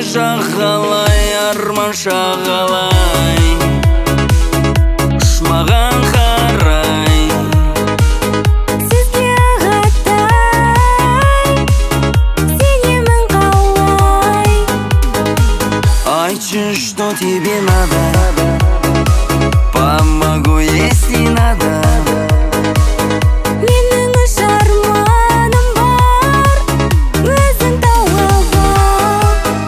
шағалай, арман шағалай, ұшмаған қарай. Сізге ағатай, сенемін қалай. Айтшы, что тебе надо, помогу, если надо. Менің үш арманым бар, өзің тауып ал.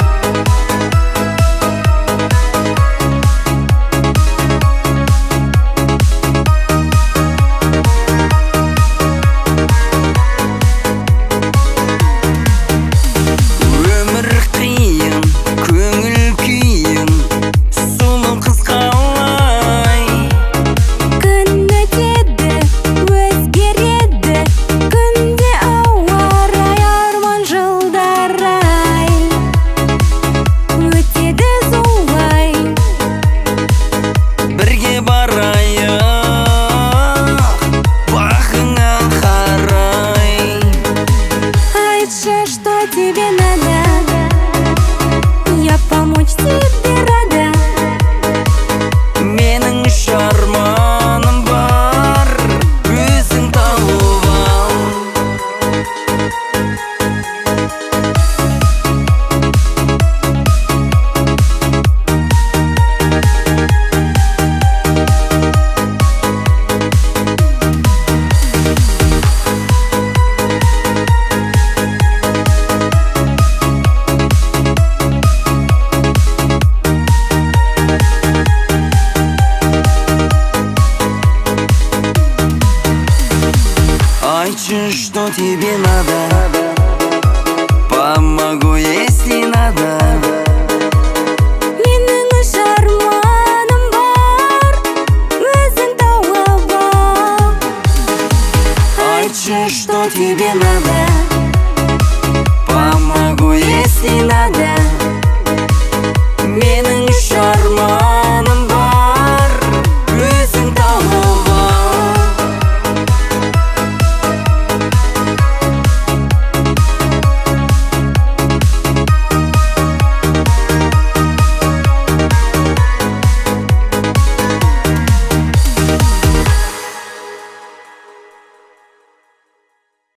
Өмір қиын, көңіл күйін, сұлу қыз қалай. Күн өтеді, өзгереді, күнде ауа рай, арман жылдарай. Өтеді зулай, Бірге барайық, бағыңа қарай. айтшы, что тебе надо, я помочь тебе рада. Менің үш арманым бар, өзің тауып ал. Айтшы, что тебе